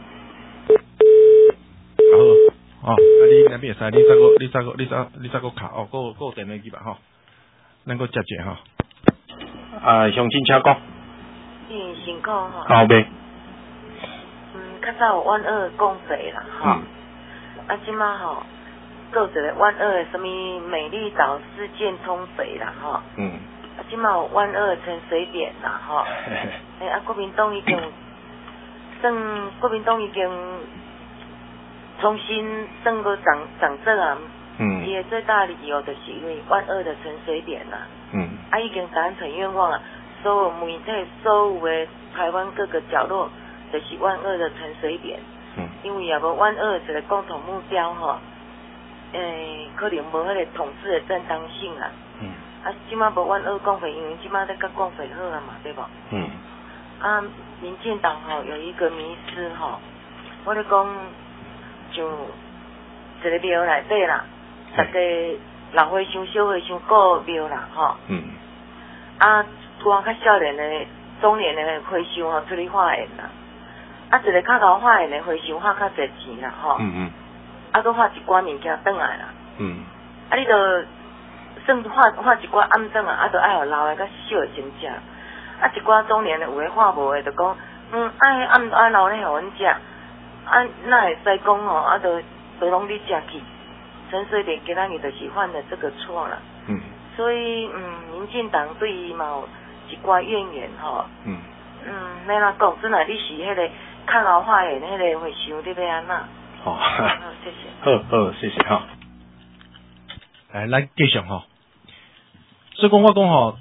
好，哦，啊你那边会使，你再个，你再个，你再你再个卡，哦，个个有电话机吧，吼，咱个接者吼。啊，乡亲请讲。
嗯，先讲吼。
后边。
嗯，较早有万二共匪啦，吼。嗯。啊，即马吼，做一个万二什么美丽岛事件通匪啦，吼。嗯。啊，即马有万二陈水扁啦，吼。哎，啊，国民党已经，算国民党已经重新算个掌掌政啊。嗯。伊的最大理由就是因为万二的陈水扁啦。嗯。啊，已经达成愿望了，所有媒体、所有的台湾各个角落，就是万二的陈水扁。
嗯，
因为也无阮二一个共同目标吼，诶，可能无迄个统治的正当性啦。
嗯。
啊，即马无阮二共匪，因为即马在甲共匪好啊嘛，对无？
嗯。
啊，民进党吼有一个迷思吼，我咧讲就一个庙内底啦，大家老岁伤小岁伤顾庙啦吼。
嗯。
啊，拄较少年的、中年的回乡吼出去化缘啦。啊，一个较高化缘的回乡花较侪钱啦吼。
嗯嗯。
啊，佮化一寡物件转来啦。
嗯。
啊，你著算化化一寡暗转啊，啊，著爱互老的甲小的先食。啊，一寡中年的有诶化无诶，著讲，嗯，啊，暗啊老咧互阮食，啊，哪会使讲吼，啊，著著拢你食去。陈水扁今仔日就是犯了这个错啦。
嗯。所
以，嗯，民进党对伊嘛有一寡怨言吼。
嗯。
嗯，要哪讲？真诶，你是迄个较老化诶，迄个会想你要安怎？
好，
好，谢谢。
好好，谢谢哈。来，咱继续吼。所以讲，我讲吼，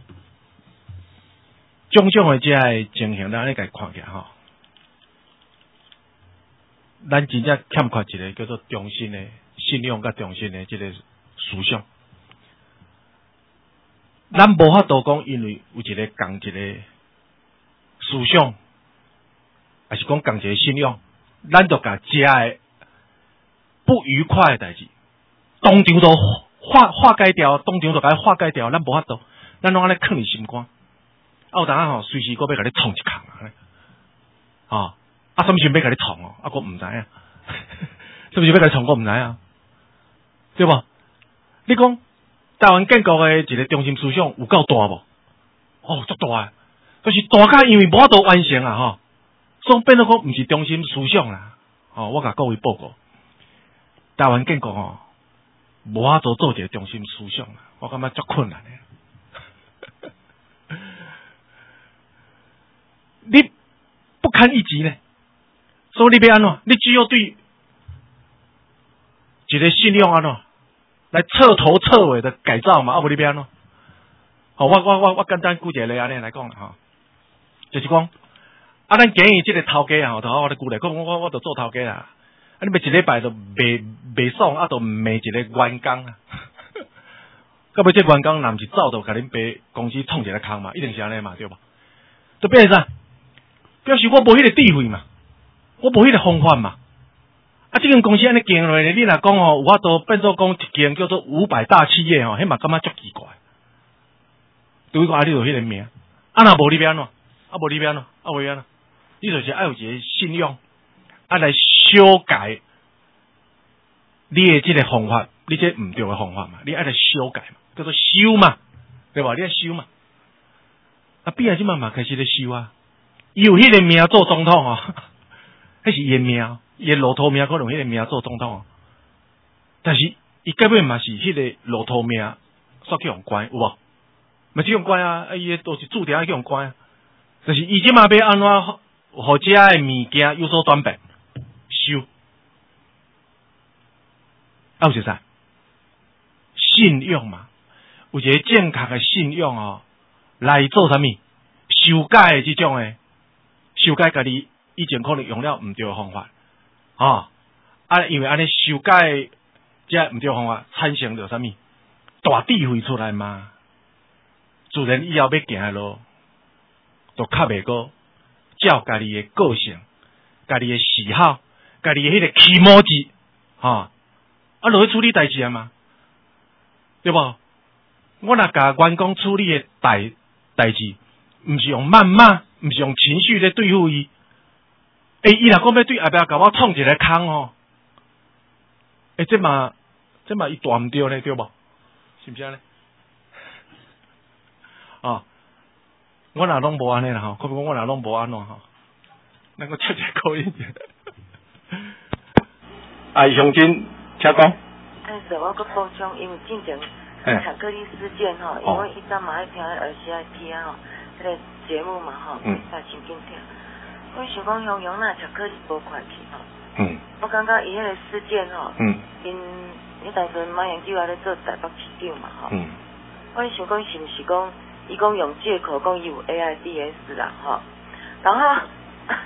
种种诶这个情形，咱咧家看起来吼，咱真正欠缺一个叫做中心诶信用甲中心诶这个思想。咱无法度讲，因为有一个共一个思想，还是讲共一个信仰，咱就甲遮诶不愉快诶代志，当场都化化解掉，当场就甲化解掉，咱无法度，咱拢安尼囥伫心肝。啊，有当啊吼，随时搁要甲你创一空啊，哦，啊，什么时要甲你创哦，啊，我毋知影，什么时要甲你创，我毋知影，对无？你讲台湾建国诶一个中心思想有够大无？哦，足大诶，就是大甲因为无法度完成啊，吼，所以变做讲毋是中心思想啦。哦，我甲各位报告，台湾建国吼，无法度做一个中心思想啦，我感觉足困难诶。你不堪一击呢，所以你要安怎？你只有对一个信仰安怎来彻头彻尾的改造嘛？啊，无你要安怎？好，我我我我简单举一个例安尼来讲啦，吼，就是讲啊，咱建议即个头家啊，吼，头我咧举例，讲我我我著做头家啦，啊，你咪一礼拜就卖卖爽，啊，著卖一个员工啊，到尾这员工若毋是走，著甲恁爸公司创一个空嘛，一定是安尼嘛，对无？就变成啥？表示我无迄个智慧嘛，我无迄个方法嘛。啊，这间公司安尼经落来，你若讲吼，有法度变做讲一间叫做五百大企业吼，迄嘛感觉足奇怪。对个啊，你有迄个名，啊若无你要安怎？啊无你要安怎？啊无要安怎？你就是爱有一个信用，啊来修改你的这个方法，你这毋对的方法嘛，你爱来修改嘛，叫做修嘛，对吧？你爱修嘛。啊，比尔即嘛嘛开始咧修啊。伊有迄个名做总统哦，迄是伊的名，伊的路途名可能迄个名做总统，但是伊根本嘛是迄个路途名煞去用关有无？嘛去用关啊！啊，伊个都是注定要去用关啊。就是伊即嘛要安怎，互遮的物件有所转变，修，啊有是啥？信用嘛，有一个正确的信用哦，来做啥物？修改的即种诶。修改家己以前可能用了毋对的方法，哦，啊，因为安尼修改这毋对的方法，产生着啥物大智慧出来嘛？自然以后要行的路，就较袂过照家己的个性、家己的喜好、家己的迄个起毛字，哈，啊，落去处理代志啊嘛，对无？我若甲员工处理的代代志，毋是用谩骂。毋是用情绪咧对付伊，诶，伊若讲要对后壁甲我创一个空哦，诶，这嘛，这嘛伊大毋对呢，对无？是毋是安尼？哦，我若拢无安尼啦吼，可能我若拢无安怎吼，咱个切切口音。啊，乡亲，请讲。
但是我搁补充，因为进前巧克力事件吼，因为伊早嘛爱听 R C I P 啊吼。迄个节目嘛吼，在真紧听。我想讲，雄雄那巧克力无快去吼。嗯。我感觉伊迄个事件吼，嗯，因因当阵马英九也咧做台北市长嘛吼。嗯。我想讲是毋是讲，伊讲用借口讲伊有 A I D S 啦吼，然后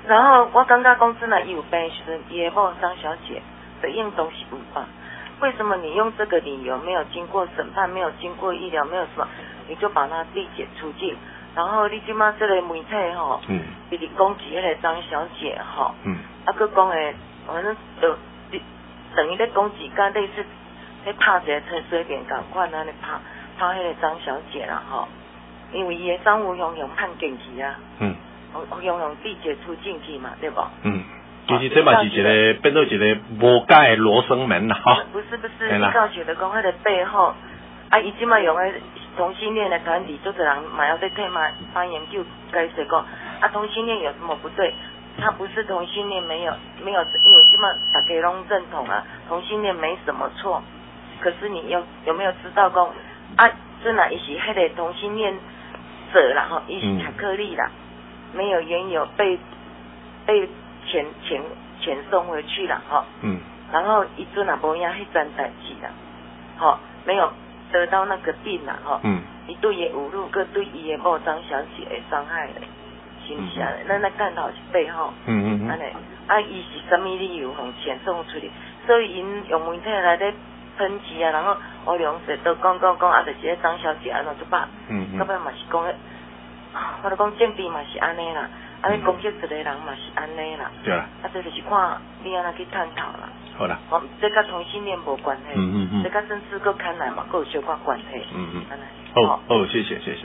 然后我感觉讲真的，伊有病的时阵，伊的某张小姐的应东西不放。为什么你用这个理由没有经过审判，没有经过医疗，没有什么，你就把他递解出境？然后你即马这个媒体吼，嗯，一直攻击迄个张小姐吼，嗯，啊，佮讲诶，反正就等于咧攻击，甲类似咧拍一个陈水扁共款安尼拍拍迄个张小姐啦吼，因为伊的张吴雄雄判进去啊，嗯，吴雄雄递解出境去嘛，对不？嗯。
其实这嘛是一个变做一个无解的罗生门啦，哈。
不是不是，你告觉得讲迄个背后，啊，伊即马用诶同性恋的团体，做者人嘛要在退嘛发研究解释讲，啊，同性恋有什么不对？他不是同性恋，没有没有，因为即马大家拢认同啊，同性恋没什么错。可是你有有没有知道讲，啊，虽然伊是迄个同性恋者啦，吼，伊是巧克力啦，嗯、没有缘由被被。遣遣遣送回去了哈，嗯，然后一阵啊无影迄桩代志啦，哈，没有得到那个病啦哈，嗯，伊对伊侮辱，佮对伊的某张小姐的伤害嘞，是不是啊？咱来探讨是背后，嗯嗯，安尼，啊，伊是什么理由互遣送出去？所以因用媒体来咧抨击啊，然后欧良社都讲讲讲啊，就是个张小姐安怎做罢，嗯嗯，到尾嘛是讲咧，我咧讲政治嘛是安尼啦。啊！你攻击一个人嘛是安尼啦，
对啦，
啊，这就是看你安怎去探讨啦。
好啦，
哦，这跟同性恋无关系，嗯嗯嗯，这跟政治佮看来嘛，佮有相关关系。嗯嗯，安尼。
好，好，谢谢，谢谢。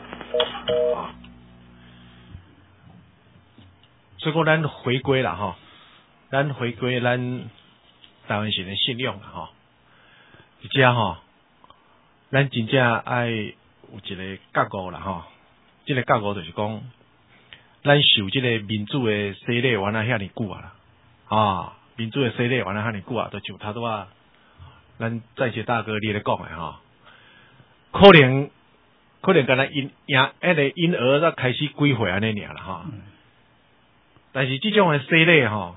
所以讲，咱回归啦吼，咱回归咱台湾人的信用啦吼，而且吼，咱真正爱有一个觉悟啦吼，这个觉悟就是讲。咱受这个民主的洗礼玩了遐尼久啊啦，啊，民主的洗礼玩了遐尼久啊，都像他都啊，咱在些大哥你咧讲的哈，可能可能敢若婴婴迄个婴儿才开始几岁安尼尔啦哈，但是这种的洗礼哈，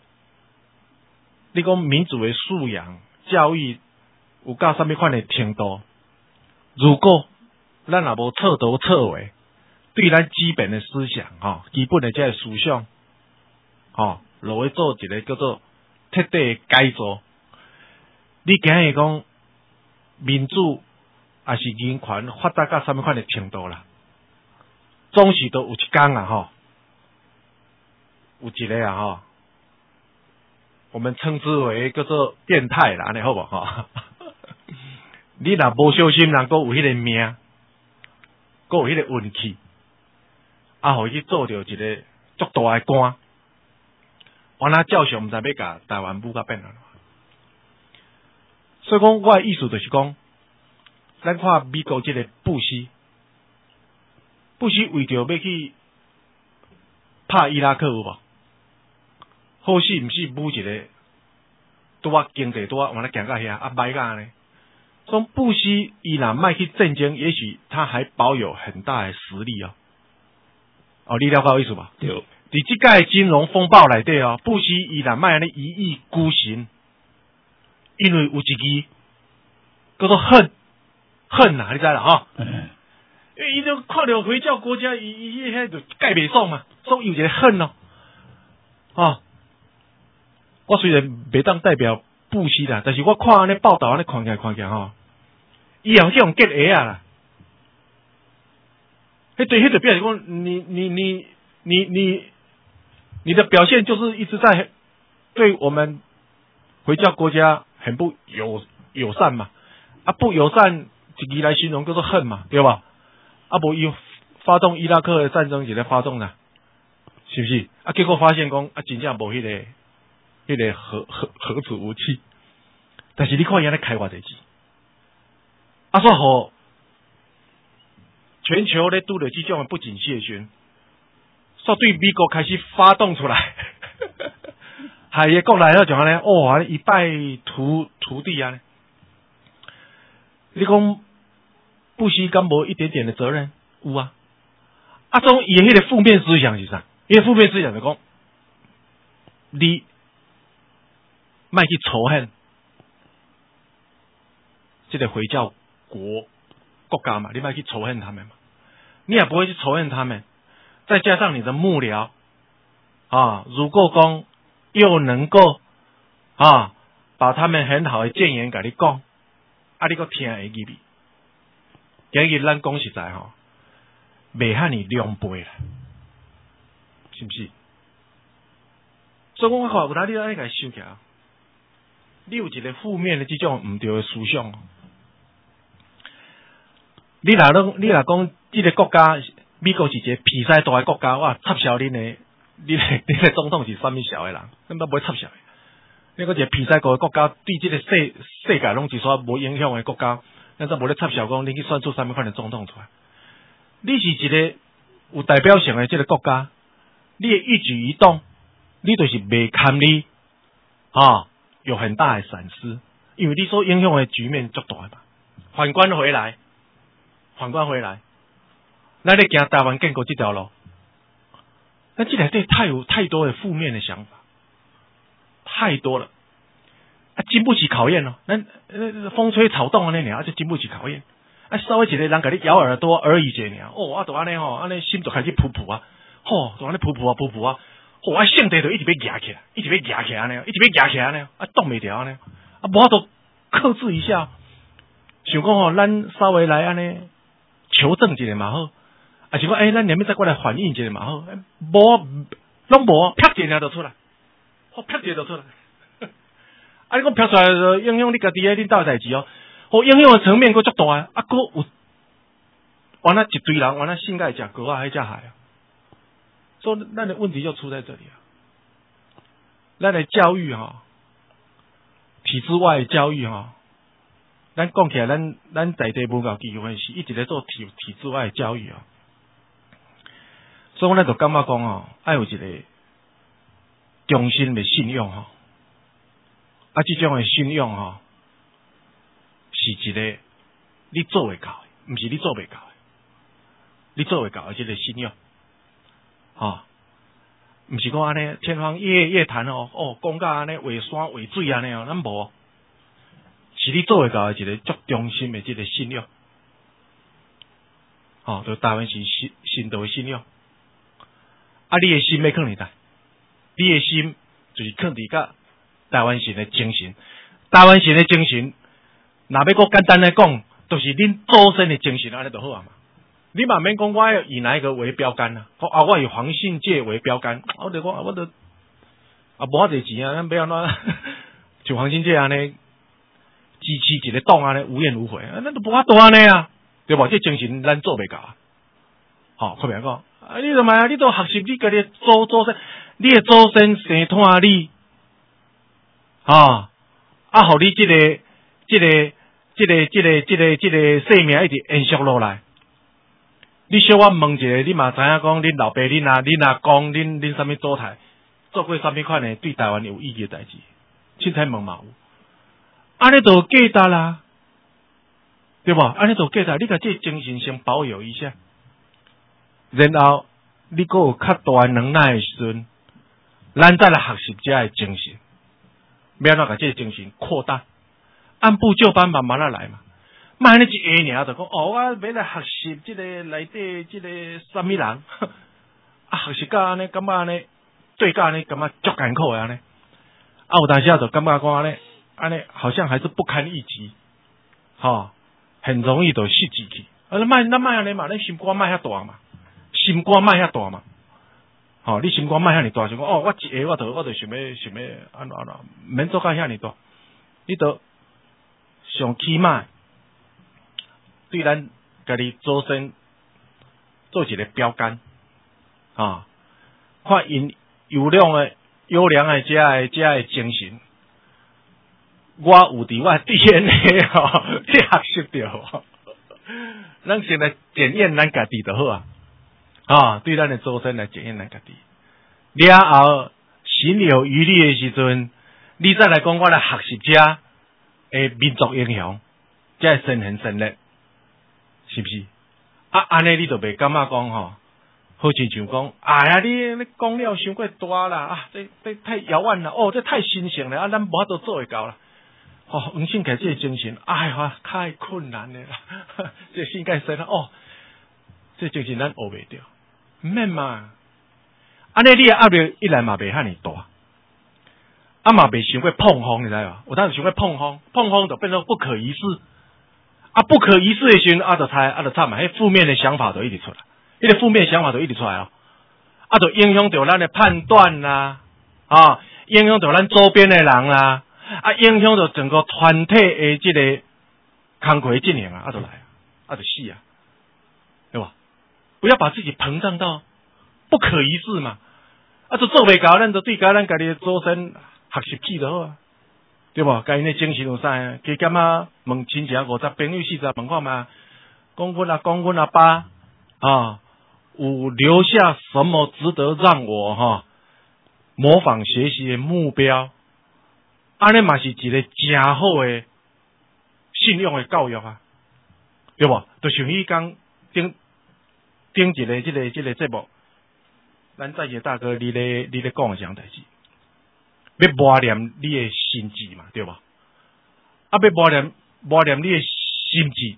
你讲民主的素养教育有到什么款的程度？如果咱也无彻头彻尾。对咱基本的思想，哈，基本的这个思想，哈，落去做一个叫做彻底的改造。你今日讲民主，还是人权发达到什么款的程度啦？总是都有一天啊，哈，有一个啊，哈，我们称之为叫做变态啦，安尼好不哈？你若无小心，人佫有迄个命，佫有迄个运气。啊，互伊去做着一个足大的官，完了照常毋知要甲台湾舞甲变安怎。所以讲，我的意思就是讲，咱看美国即个布希，布希为着要去拍伊拉克有无？好死毋死舞一个，拄啊经济拄啊完了行到遐啊歹甲呢。所以布希伊若卖去战争，也许他还保有很大的实力哦。哦，你了解我意思吧？对。伫即届金融风暴内底哦，布希伊若卖安尼一意孤行，因为有一支叫做恨恨啊，你知啦吼？嗯。因为伊就看到回教国家，伊伊迄就盖袂爽嘛，所以有一个恨哦。哦，我虽然袂当代表布希啦，但是我看安尼报道安尼看起来看起来吼，伊好像结下啊啦。迄对，迄个表示讲，你你你你你你的表现就是一直在对我们回教国家很不友友善嘛，啊不友善一字来形容叫做恨嘛，对吧？啊无伊发动伊拉克的战争是咧发动啦，是不是？啊结果发现讲啊真正无迄个迄个核核核子武器，但是你看伊安尼开偌代志，啊说好。全球咧拄着即种的不景气的时阵，煞对美国开始发动出来，海耶国内迄种安尼，哇，一败涂涂地啊！你讲布希敢无一点点的责任？有啊！啊，种伊迄个负面思想是啥？伊个负面思想就讲，你莫去仇恨这个回教国。国家嘛，你不要去仇恨他们嘛，你也不会去仇恨他们，再加上你的幕僚， 啊，如果讲又能够啊，把他们很好的建言给你讲，啊，你个听会入去。今日咱讲实在吼，袂遐尼两倍啦，是不是？所以讲我看有当你爱甲收起来，你有一个负面的这种毋对的思想。你若拢，你若讲这个国家，美国是一个屁塞大的国家，哇，插销恁的，你的你的总统是啥物小的人，恁都袂插销的。你个一个屁塞大的国家，对这个世世界拢是说无影响的国家，咱则无咧插销讲，你去选出啥物款的总统出来。你是一个有代表性的这个国家，你的一举一动，你就是袂堪你啊，有很大的闪失，因为你所影响的局面足大嘛。反观回来。反观回来，咱咧行台湾建国这条路，咱这内底太有太多的负面的想法，太多了，啊，经不起考验咯。咱呃风吹草动安尼尔，就经不起考验。啊，稍微一个人甲你咬耳朵而已者尔，哦，啊，就安尼吼，安尼心就开始噗噗啊，吼，就安尼噗噗啊噗噗啊，吼，啊，性地就一直要压起来，一直要压起来安尼，一直要压起来安尼，啊，动袂掉安尼，啊，无法度克制一下，想讲吼，咱稍微来安尼。求证一下嘛好，啊是讲诶，咱连面再过来反映一下嘛好，无拢无，啪一下就出来，好啪一下就出来。啊，你讲啪出来就影响你家己诶领导代志哦，好影响诶层面佫足大啊，啊佫有，完了一堆人，完了性爱食狗啊，还食海啊，所以咱的问题就出在这里啊。咱的教育哈、哦，体制外的教育哈、哦。咱讲起来，咱咱在地文教基金会是一直在做体体制外的教育啊，所以我咱就感觉讲哦，爱有一个忠心的信用哈，啊，这种的信用哈，是一个你做会到的，唔是你做袂到的，你做会到的这个信用，啊，唔是讲安尼天方夜夜谭哦，哦，讲到安尼画山画水安尼哦，咱无。是你做会到的一个足忠心的这个信用，哦，就台湾是信信道的信用。啊，你的心要放伫哪？你的心就是放伫甲台湾神的精神。台湾神的精神，若要讲简单来讲，就是恁祖先的精神，安尼就好啊嘛。你嘛免讲我要以哪一个为标杆啊？讲啊，我以黄信介为标杆，我就讲我就啊，无偌济钱啊，咱要安怎像黄信介安尼？支持一个党安尼无怨无悔，啊，咱都无法度安尼啊，对无？这精神咱做袂到啊。好，看明讲，啊，你做嘛啊？你都学习你家己祖祖先，你的祖先生拖你，啊，啊，互你这个、这个、这个、这个、这个、这个生命一直延续落来。你小我问一下，你嘛知影讲，恁老爸、恁阿、恁阿公、恁恁什么祖台做过什么款的对台湾有意义的代志？凊彩问嘛有。安尼就记得啦，对吧？安尼就记得，你甲这精神先保有一下，然后你佫有较大能耐的时阵，咱再来学习这的精神，要怎甲这精神扩大，按部就班慢慢啊来嘛。莫安尼一下尔就讲哦，我要来学习这个内底这个什么人，啊，学习到安尼，感觉安尼对到安尼，感觉足艰苦的安尼，啊，有当时啊就感觉讲安尼。安尼好像还是不堪一击，哈、哦，很容易就失志去。啊，咱卖咱卖安尼嘛，咱心肝卖遐大嘛，心肝卖遐大嘛。好、哦，你心肝卖遐尼大，就讲哦，我一下我就我就想要想要安怎安怎，免做到遐尼大，你都上起码对咱家己祖先做一个标杆啊、哦，看因优良的优良的这的这的精神。我有伫我 D N A 吼，去学习着，咱先来检验咱家己就好啊！啊，对咱的祖先来检验咱家己。了后心有余力的时阵，你再来讲我来学习者诶民族英雄，这身痕身力，是不是？啊，安尼你就袂感觉讲吼，好亲像讲，哎呀，你你讲了伤过大啦，啊，这这太遥远啦，哦，这太新鲜了，啊，咱无法度做会到啦。哦，永信开这个精神，哎呀，太困难了啦！这性格生哦，这精神咱学袂着，免嘛。 安尼你的压力一来嘛袂遐尼大，啊嘛袂想过碰风，你知无？有当时想过碰风，碰风就变成不可一世，啊不可一世的时阵，啊就猜啊就惨嘛，迄负面的想法就一直出来，迄个负面想法就一直出来哦，啊就影响到咱的判断啦，啊影响到咱周边的人啦，啊影响到整个团体的这个工作进行啊，啊就来，啊就死啊，对吧？不要把自己膨胀到不可一世嘛，啊，就做袂到，咱就对家咱家己祖先学习起就好啊，对无？家己的精神有啥啊？加减啊，问亲戚五十朋友四十问看嘛，讲阮啊，讲阮阿爸啊，有留下什么值得让我哈、啊、模仿学习的目标？安尼嘛是一个真好的信用的教育啊，对无？就像迄讲顶。顶一个即个即个节目，咱在野大哥你咧你咧讲的啥代志？要磨练你的心智嘛，对吧？啊，要磨练磨练你的心智，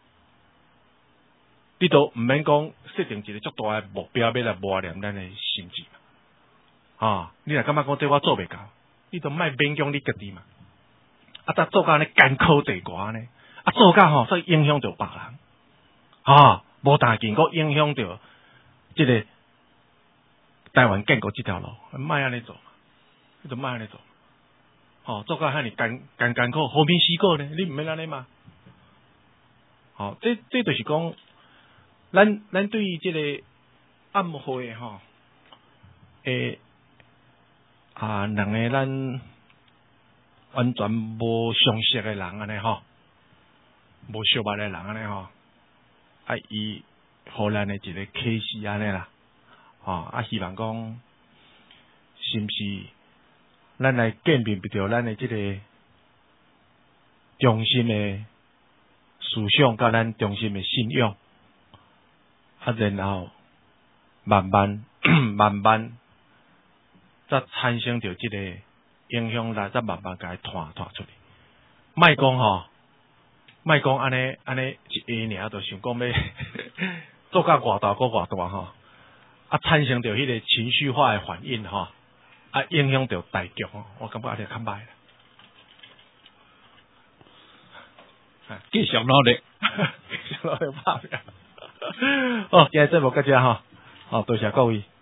你都毋免讲设定一个足大的目标，要来磨练咱的心智嘛。啊，你若感觉讲这我做袂到，你都莫勉强你家己嘛。啊，搭做甲呢艰苦地寡呢，啊做甲吼，所以影响到别人啊。无大件，佫影响到即个台湾建国这条路，莫安尼做嘛，你就莫安尼做。哦，做到遐尼艰艰艰苦，后面死过呢，你毋免安尼嘛。哦，这这就是讲，咱咱对于即个暗会吼，诶啊，两个咱完全无相识的人安尼吼，无相捌的人安尼吼。啊，伊互咱的一个启示安尼啦，吼、哦、啊，希望讲是毋是咱来鉴别着咱的即个中心的思想，甲咱中心的信仰，啊，然后慢慢慢慢，则产生着即个影响力，则慢慢甲伊拖拖出去，莫讲吼。莫讲安尼安尼一下尔，就想讲要做甲偌大个偌大吼，啊产生着迄个情绪化的反应吼，啊影响着大局吼，我感觉安尼较歹啦。
继续努力，
继续努力拍拼。好，今日节目到这吼，好，多谢各位。